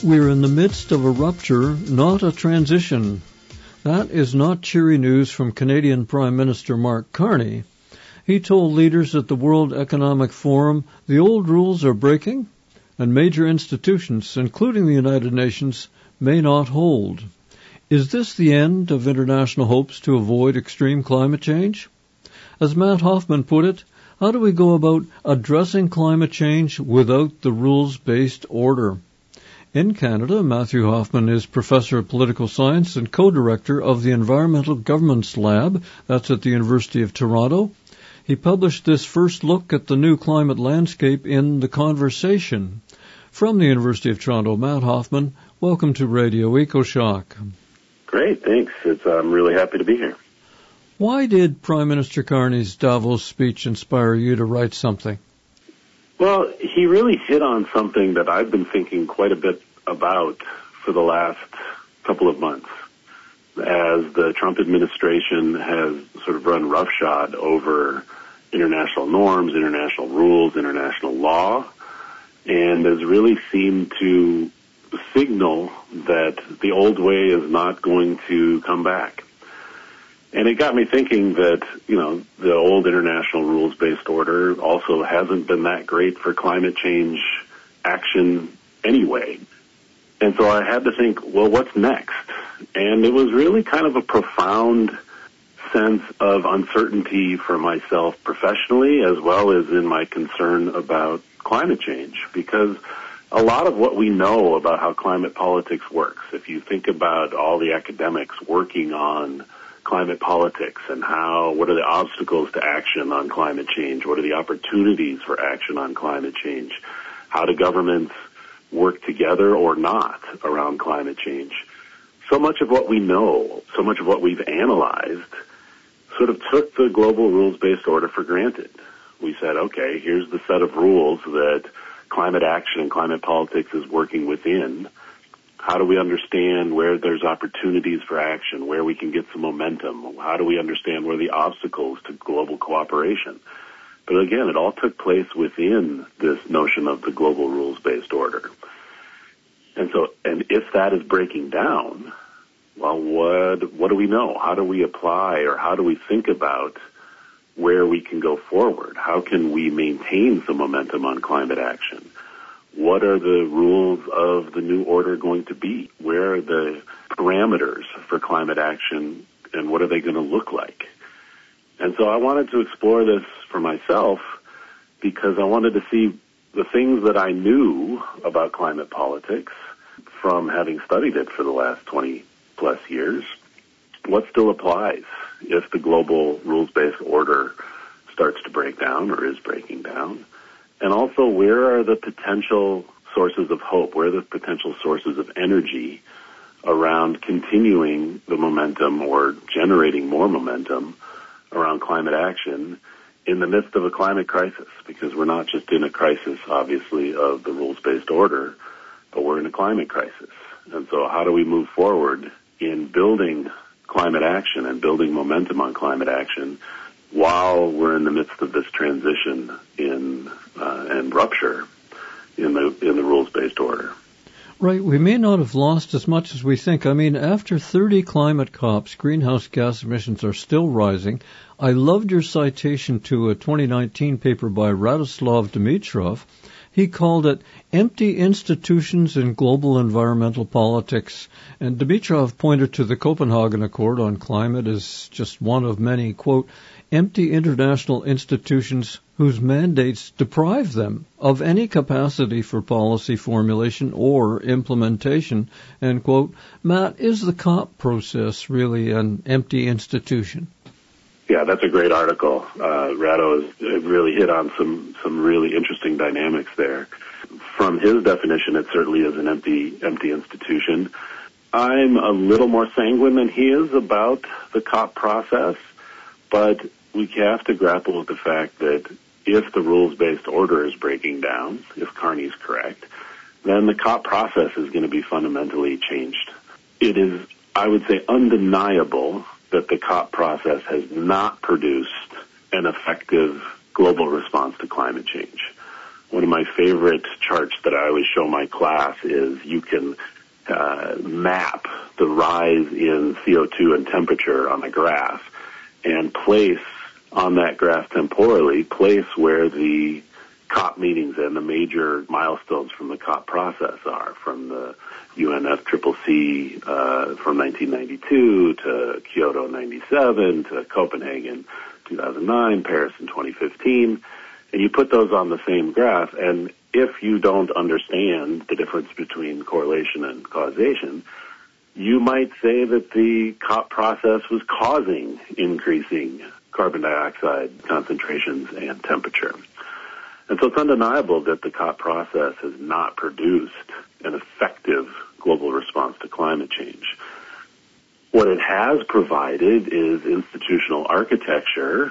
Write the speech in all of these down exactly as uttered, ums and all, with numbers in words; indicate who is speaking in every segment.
Speaker 1: We're in the midst of a rupture, not a transition. That is not cheery news from Canadian Prime Minister Mark Carney. He told leaders at the World Economic Forum the old rules are breaking and major institutions, including the United Nations, may not hold. Is this the end of international hopes to avoid extreme climate change? As Matt Hoffman put it, how do we go about addressing climate change without the rules-based order? In Canada, Matthew Hoffman is Professor of Political Science and Co-Director of the Environmental Governance Lab. That's at the University of Toronto. He published this first look at the new climate landscape in The Conversation. From the University of Toronto, Matt Hoffman, welcome to Radio EcoShock.
Speaker 2: Great, thanks. It's, I'm really happy to be here.
Speaker 1: Why did Prime Minister Carney's Davos speech inspire you to write something?
Speaker 2: Well, he really hit on something that I've been thinking quite a bit about for the last couple of months, as the Trump administration has sort of run roughshod over international norms, international rules, international law, and has really seemed to signal that the old way is not going to come back. And it got me thinking that, you know, the old international rules-based order also hasn't been that great for climate change action anyway. And so I had to think, well, what's next? And it was really kind of a profound sense of uncertainty for myself professionally, as well as in my concern about climate change, because a lot of what we know about how climate politics works, if you think about all the academics working on climate politics and how, what are the obstacles to action on climate change? What are the opportunities for action on climate change? How do governments work together or not around climate change? So much of what we know, so much of what we've analyzed sort of took the global rules-based order for granted. We said, okay, here's the set of rules that climate action and climate politics is working within. How do we understand where there's opportunities for action, where we can get some momentum? How do we understand where the obstacles to global cooperation? But again, it all took place within this notion of the global rules-based order. And so, and if that is breaking down, well, what, what do we know? How do we apply, or how do we think about where we can go forward? How can we maintain some momentum on climate action? What are the rules of the new order going to be? Where are the parameters for climate action, and what are they going to look like? And so I wanted to explore this for myself because I wanted to see the things that I knew about climate politics from having studied it for the last twenty plus years. What still applies if the global rules-based order starts to break down or is breaking down? And also, where are the potential sources of hope? Where are the potential sources of energy around continuing the momentum or generating more momentum around climate action in the midst of a climate crisis? Because we're not just in a crisis, obviously, of the rules-based order, but we're in a climate crisis. And so how do we move forward in building climate action and building momentum on climate action while we're in the midst of this transition in uh, and rupture in the in the rules-based order?
Speaker 1: Right. We may not have lost as much as we think. I mean, after thirty climate COPs, greenhouse gas emissions are still rising. I loved your citation to a twenty nineteen paper by Radoslav Dimitrov. He called it Empty Institutions in Global Environmental Politics. And Dimitrov pointed to the Copenhagen Accord on climate as just one of many, quote, empty international institutions whose mandates deprive them of any capacity for policy formulation or implementation, end quote. Matt, is the COP process really an empty institution?
Speaker 2: Yeah, that's a great article. Uh, Rado has really hit on some, some really interesting dynamics there. From his definition, it certainly is an empty, empty institution. I'm a little more sanguine than he is about the COP process, but we have to grapple with the fact that if the rules-based order is breaking down, if Carney's correct, then the COP process is going to be fundamentally changed. It is, I would say, undeniable that the COP process has not produced an effective global response to climate change. one of my favorite charts that I always show my class is you can uh, map the rise in C O two and temperature on a graph and place on that graph temporally, place where the COP meetings and the major milestones from the COP process are, from the U N F C C C uh, from nineteen ninety-two to Kyoto ninety-seven to Copenhagen two thousand nine, Paris in twenty fifteen, and you put those on the same graph, and if you don't understand the difference between correlation and causation, you might say that the COP process was causing increasing carbon dioxide concentrations and temperature. And so it's undeniable that the COP process has not produced an effective global response to climate change. What it has provided is institutional architecture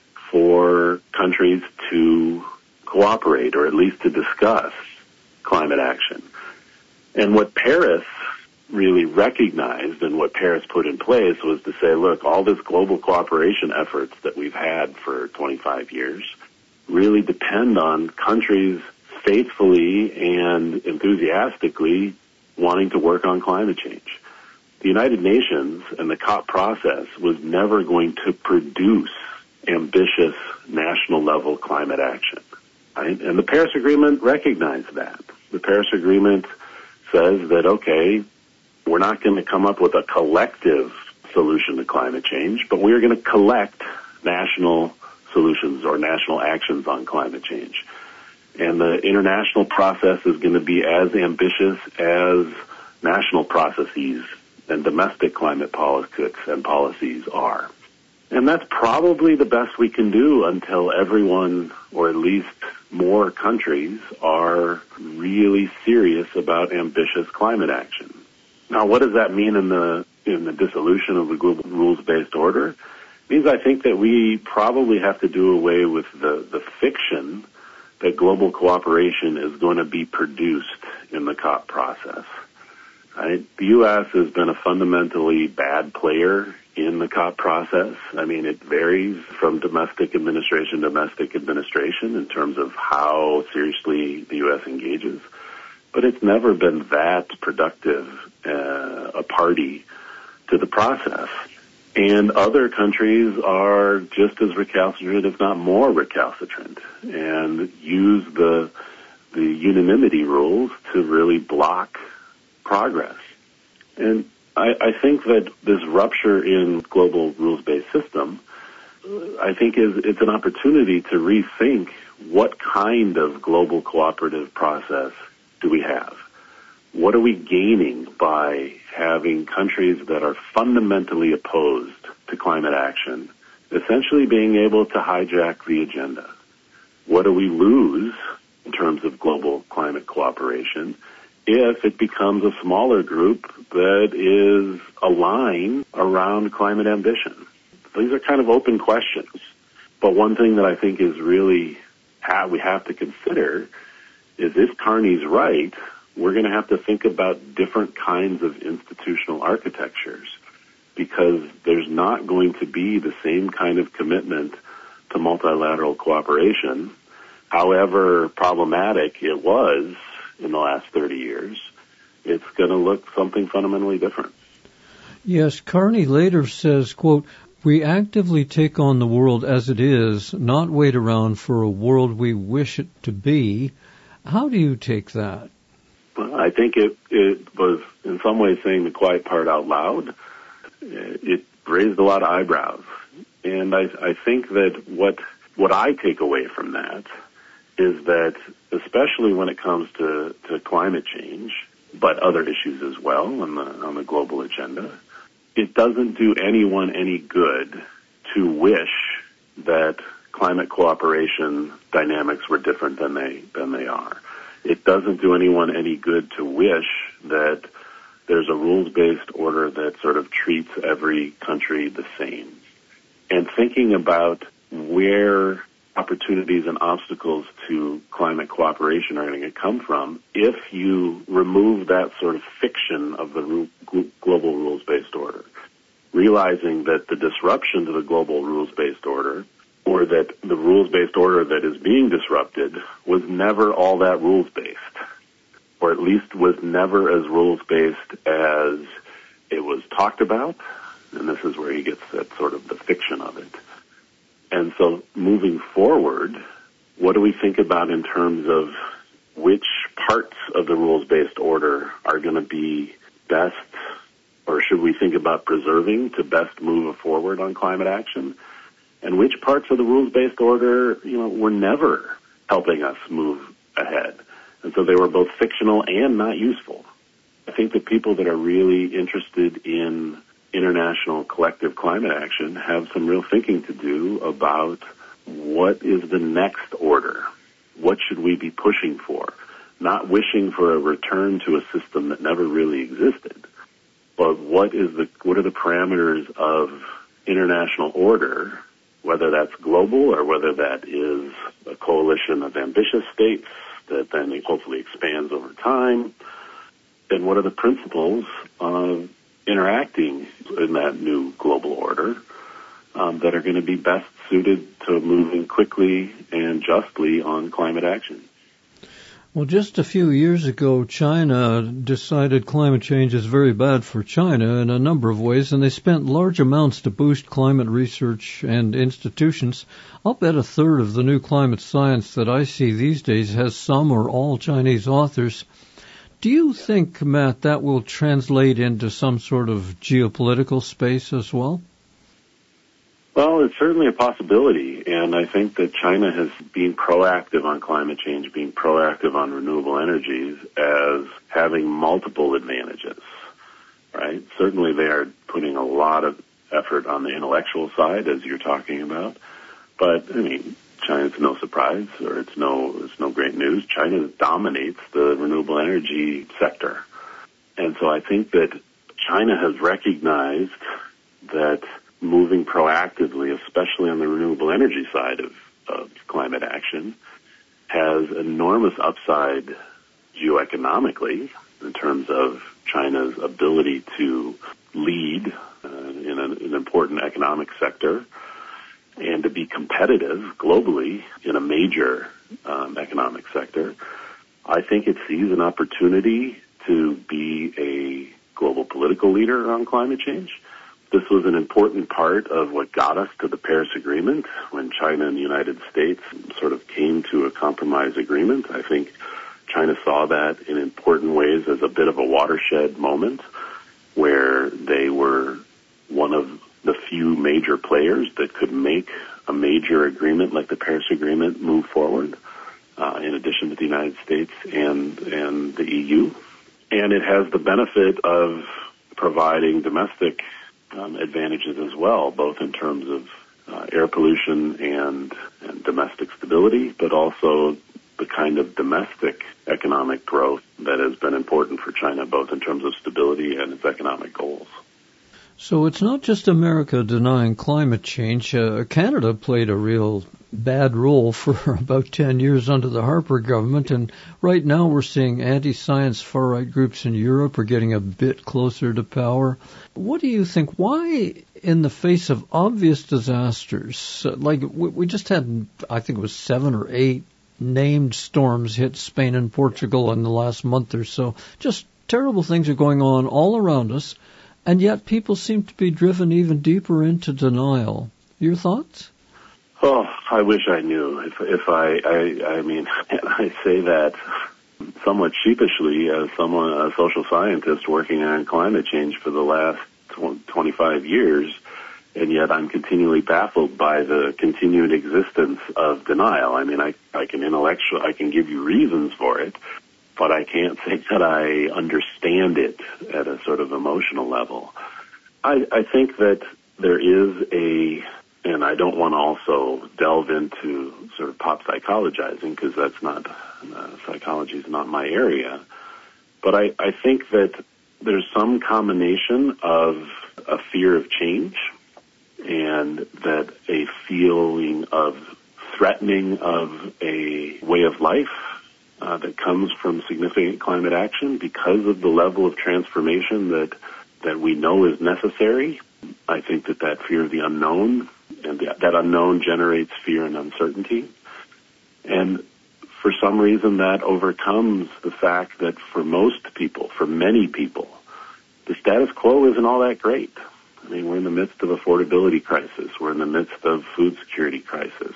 Speaker 2: for countries to cooperate, or at least to discuss climate action. And what Paris really recognized and what Paris put in place was to say, look, all this global cooperation efforts that we've had for twenty-five years really depend on countries faithfully and enthusiastically wanting to work on climate change. The United Nations and the COP process was never going to produce ambitious national level climate action. Right? And the Paris Agreement recognized that. The Paris Agreement says that, okay, we're not going to come up with a collective solution to climate change, but we're going to collect national solutions or national actions on climate change. And the international process is going to be as ambitious as national processes and domestic climate politics and policies are. And that's probably the best we can do until everyone, or at least more countries, are really serious about ambitious climate action. Now, what does that mean in the in the dissolution of the global rules-based order? It means I think that we probably have to do away with the, the fiction that global cooperation is going to be produced in the COP process. Right? The U S has been a fundamentally bad player in the COP process. I mean, it varies from domestic administration to domestic administration in terms of how seriously the U S engages. But it's never been that productive uh, a party to the process. And other countries are just as recalcitrant, if not more recalcitrant, and use the the unanimity rules to really block progress. And I, I think that this rupture in global rules-based system, I think is it's an opportunity to rethink what kind of global cooperative process do we have? What are we gaining by having countries that are fundamentally opposed to climate action essentially being able to hijack the agenda? What do we lose in terms of global climate cooperation if it becomes a smaller group that is aligned around climate ambition? These are kind of open questions. But one thing that I think is really how we have to consider is if Carney's right, we're going to have to think about different kinds of institutional architectures, because there's not going to be the same kind of commitment to multilateral cooperation, however problematic it was in the last thirty years. It's going to look something fundamentally different.
Speaker 1: Yes, Carney later says, quote, "We actively take on the world as it is, not wait around for a world we wish it to be." How do you take that?
Speaker 2: I think it, it was in some ways saying the quiet part out loud. It raised a lot of eyebrows. And I, I think that what what I take away from that is that, especially when it comes to, to climate change, but other issues as well on the on the global agenda, it doesn't do anyone any good to wish that climate cooperation dynamics were different than they than they are. It doesn't do anyone any good to wish that there's a rules-based order that sort of treats every country the same. And thinking about where opportunities and obstacles to climate cooperation are going to come from if you remove that sort of fiction of the global rules-based order, realizing that the disruption to the global rules-based order or that the rules-based order that is being disrupted was never all that rules-based, or at least was never as rules-based as it was talked about, and this is where he gets at sort of the fiction of it. And so moving forward, what do we think about in terms of which parts of the rules-based order are going to be best, or should we think about preserving to best move forward on climate action? And which parts of the rules-based order, you know, were never helping us move ahead. And so they were both fictional and not useful. I think the people that are really interested in international collective climate action have some real thinking to do about what is the next order. What should we be pushing for? Not wishing for a return to a system that never really existed, but what is the what are the parameters of international order, whether that's global or whether that is a coalition of ambitious states that then hopefully expands over time, and what are the principles of interacting in that new global order um, that are going to be best suited to moving quickly and justly on climate action.
Speaker 1: Well, just a few years ago, China decided climate change is very bad for China in a number of ways, and they spent large amounts to boost climate research and institutions. I'll bet a third of the new climate science that I see these days has some or all Chinese authors. Do you think, Matt, that will translate into some sort of geopolitical space as well?
Speaker 2: Well, it's certainly a possibility, and I think that China has been proactive on climate change, being proactive on renewable energies as having multiple advantages, right? Certainly they are putting a lot of effort on the intellectual side, as you're talking about, but, I mean, China's no surprise, or it's no, it's no great news. China dominates the renewable energy sector, and so I think that China has recognized that moving proactively, especially on the renewable energy side of, of climate action, has enormous upside geoeconomically in terms of China's ability to lead uh, in an, an important economic sector and to be competitive globally in a major um, economic sector. I think it sees an opportunity to be a global political leader on climate change. This was an important part of what got us to the Paris Agreement when China and the United States sort of came to a compromise agreement. I think China saw that in important ways as a bit of a watershed moment where they were one of the few major players that could make a major agreement like the Paris Agreement move forward, uh, in addition to the United States and, and the E U. And it has the benefit of providing domestic Um, advantages as well, both in terms of uh, air pollution and, and domestic stability, but also the kind of domestic economic growth that has been important for China, both in terms of stability and its economic goals.
Speaker 1: So it's not just America denying climate change. Uh, Canada played a real bad role for about ten years under the Harper government, and right now we're seeing anti-science far-right groups in Europe are getting a bit closer to power. What do you think? Why, in the face of obvious disasters, like we just had, I think it was seven or eight named storms hit Spain and Portugal in the last month or so, just terrible things are going on all around us, and yet people seem to be driven even deeper into denial. Your thoughts?
Speaker 2: Oh, I wish I knew. If, if I, I, I mean, I say that somewhat sheepishly as someone, a social scientist working on climate change for the last twenty-five years, and yet I'm continually baffled by the continued existence of denial. I mean, I, I can intellectual, I can give you reasons for it, but I can't say that I understand it at a sort of emotional level. I, I think that there is a, and I don't want to also delve into sort of pop psychologizing because that's not, uh, psychology is not my area, but I, I think that there's some combination of a fear of change and that a feeling of threatening of a way of life uh, that comes from significant climate action because of the level of transformation that that we know is necessary. I think that that fear of the unknown and that unknown generates fear and uncertainty. And for some reason that overcomes the fact that for most people, for many people, the status quo isn't all that great. I mean, we're in the midst of affordability crisis. We're in the midst of food security crisis.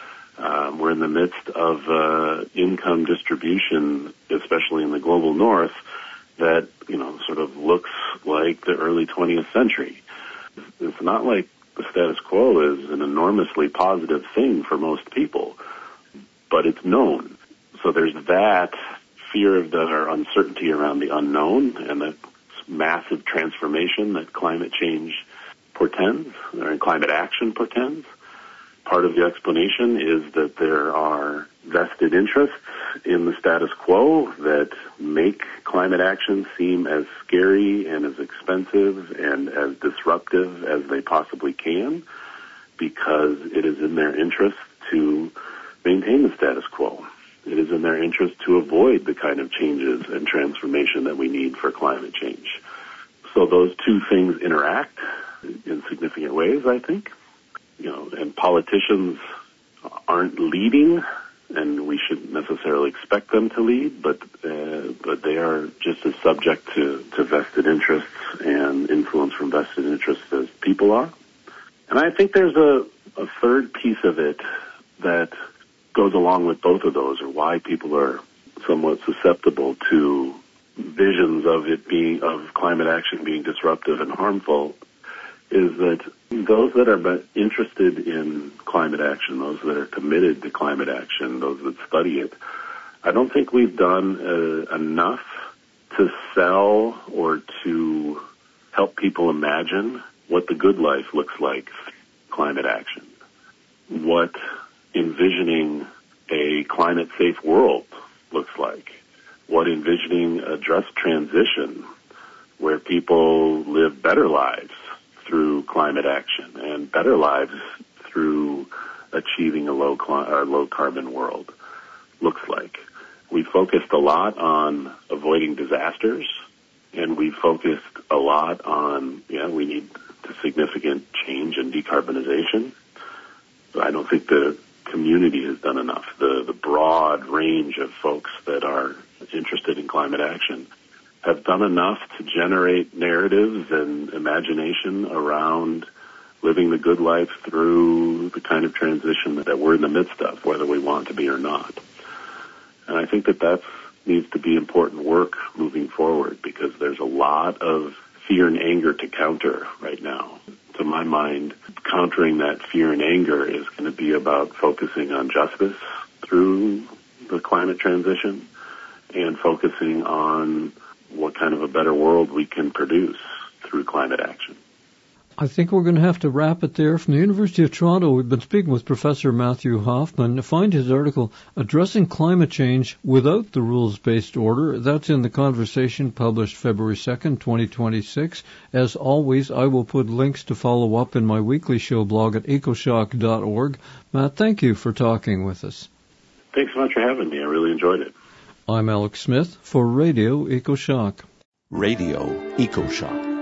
Speaker 2: Um, we're in the midst of uh, income distribution, especially in the global north, that, you know, sort of looks like the early twentieth century. It's not like the status quo is an enormously positive thing for most people, but it's known. So there's that fear of the or uncertainty around the unknown and the massive transformation that climate change portends, or climate action portends. Part of the explanation is that there are vested interests in the status quo that make climate action seem as scary and as expensive and as disruptive as they possibly can, because it is in their interest to maintain the status quo. It is in their interest to avoid the kind of changes and transformation that we need for climate change. So those two things interact in significant ways, I think. You know, and politicians aren't leading, and we shouldn't necessarily expect them to lead, but uh, but they are just as subject to, to vested interests and influence from vested interests as people are. And I think there's a, a third piece of it that goes along with both of those, or why people are somewhat susceptible to visions of it being, of climate action being disruptive and harmful, is that those that are interested in climate action, those that are committed to climate action, those that study it, I don't think we've done uh, enough to sell or to help people imagine what the good life looks like through climate action, what envisioning a climate-safe world looks like, what envisioning a just transition where people live better lives through climate action and better lives through achieving a low cli- or low carbon world looks like. We focused a lot on avoiding disasters, and we focused a lot on, yeah, we need significant change and decarbonization. But I don't think the community has done enough. The, the broad range of folks that are interested in climate action have done enough to generate narratives and imagination around living the good life through the kind of transition that we're in the midst of, whether we want to be or not. And I think that that needs to be important work moving forward, because there's a lot of fear and anger to counter right now. To my mind, countering that fear and anger is going to be about focusing on justice through the climate transition and focusing on what kind of a better world we can produce through climate action.
Speaker 1: I think we're going to have to wrap it there. From the University of Toronto, we've been speaking with Professor Matthew Hoffman. Find his article, Addressing Climate Change Without the Rules-Based Order. That's in The Conversation, published February second, twenty twenty-six. As always, I will put links to follow up in my weekly show blog at ecoshock dot org. Matt, thank you for talking with us.
Speaker 2: Thanks so much for having me. I really enjoyed it.
Speaker 1: I'm Alex Smith for Radio EcoShock.
Speaker 3: Radio EcoShock.